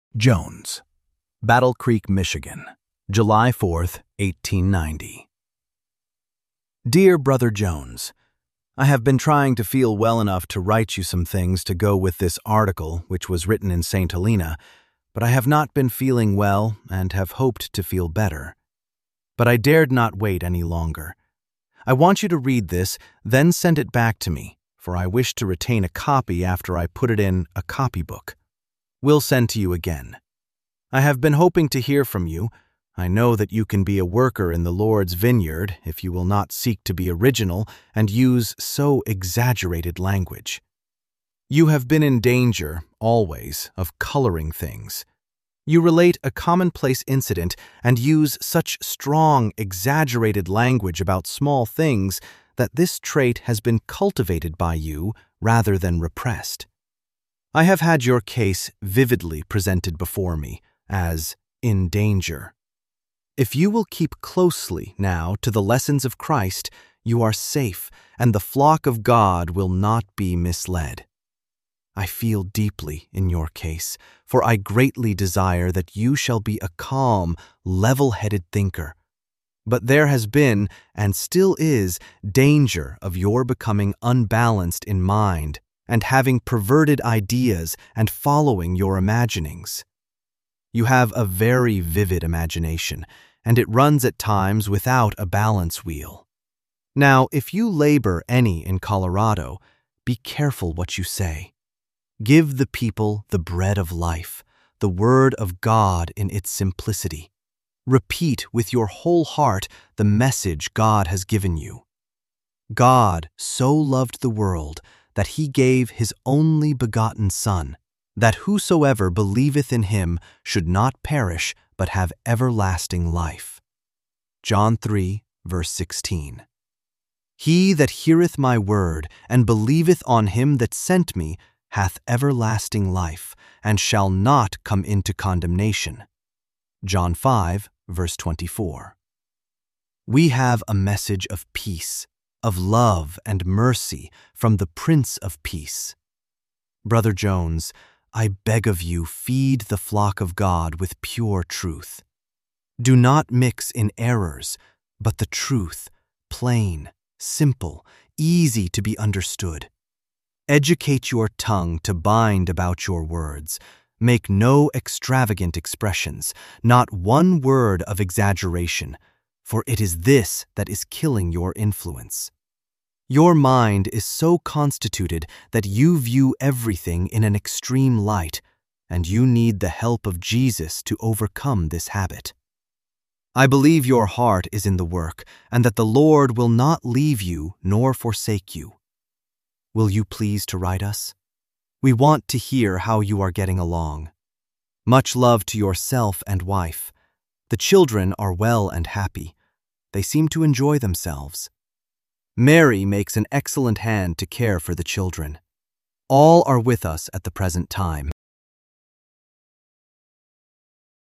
Jones, Battle Creek, Michigan, July 4th, 1890. Dear Brother Jones, I have been trying to feel well enough to write you some things to go with this article which was written in St. Helena, but I have not been feeling well and have hoped to feel better. But I dared not wait any longer. I want you to read this, then send it back to me, for I wish to retain a copy after I put it in a copybook. Will send to you again. I have been hoping to hear from you. I know that you can be a worker in the Lord's vineyard if you will not seek to be original and use so exaggerated language. You have been in danger, always, of coloring things. You relate a commonplace incident and use such strong, exaggerated language about small things that this trait has been cultivated by you rather than repressed. I have had your case vividly presented before me as in danger. If you will keep closely now to the lessons of Christ, you are safe, and the flock of God will not be misled. I feel deeply in your case, for I greatly desire that you shall be a calm, level-headed thinker. But there has been, and still is, danger of your becoming unbalanced in mind and having perverted ideas and following your imaginings. You have a very vivid imagination, and it runs at times without a balance wheel. Now, if you labor any in Colorado, be careful what you say. Give the people the bread of life, the word of God in its simplicity. Repeat with your whole heart the message God has given you. God so loved the world that he gave his only begotten Son, that whosoever believeth in him should not perish but have everlasting life. John 3, verse 16. He that heareth my word and believeth on him that sent me hath everlasting life, and shall not come into condemnation. John 5, verse 24. We have a message of peace, of love and mercy from the Prince of Peace. Brother Jones, I beg of you, feed the flock of God with pure truth. Do not mix in errors, but the truth, plain, simple, easy to be understood. Educate your tongue to bind about your words. Make no extravagant expressions, not one word of exaggeration, for it is this that is killing your influence. Your mind is so constituted that you view everything in an extreme light, and you need the help of Jesus to overcome this habit. I believe your heart is in the work, and that the Lord will not leave you nor forsake you. Will you please to write us? We want to hear how you are getting along. Much love to yourself and wife. The children are well and happy. They seem to enjoy themselves. Mary makes an excellent hand to care for the children. All are with us at the present time.